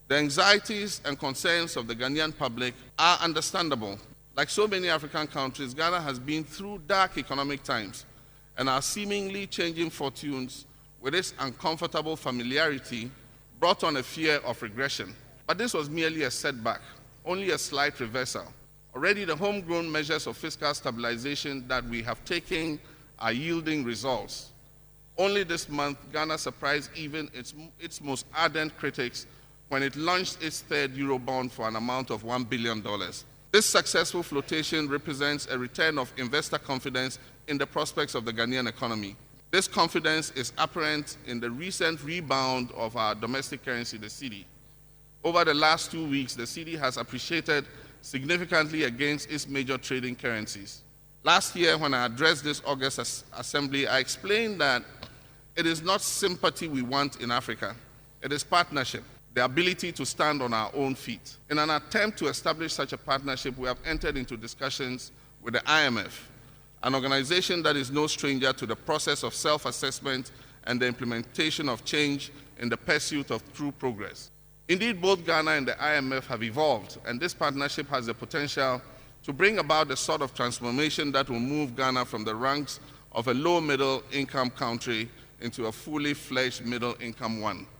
The anxieties and concerns of the Ghanaian public are understandable. Like so many African countries, Ghana has been through dark economic times, and our seemingly changing fortunes with its uncomfortable familiarity brought on a fear of regression. But this was merely a setback, only a slight reversal. Already the homegrown measures of fiscal stabilization that we have taken are yielding results. Only this month, Ghana surprised even its most ardent critics when it launched its third Eurobond for an amount of $1 billion. This successful flotation represents a return of investor confidence in the prospects of the Ghanaian economy. This confidence is apparent in the recent rebound of our domestic currency, the cedi. Over the last 2 weeks, the cedi has appreciated significantly against its major trading currencies. Last year, when I addressed this August Assembly, I explained that it is not sympathy we want in Africa. It is partnership, the ability to stand on our own feet. In an attempt to establish such a partnership, we have entered into discussions with the IMF, an organization that is no stranger to the process of self-assessment and the implementation of change in the pursuit of true progress. Indeed, both Ghana and the IMF have evolved, and this partnership has the potential to bring about the sort of transformation that will move Ghana from the ranks of a low middle income country into a fully fledged middle income one.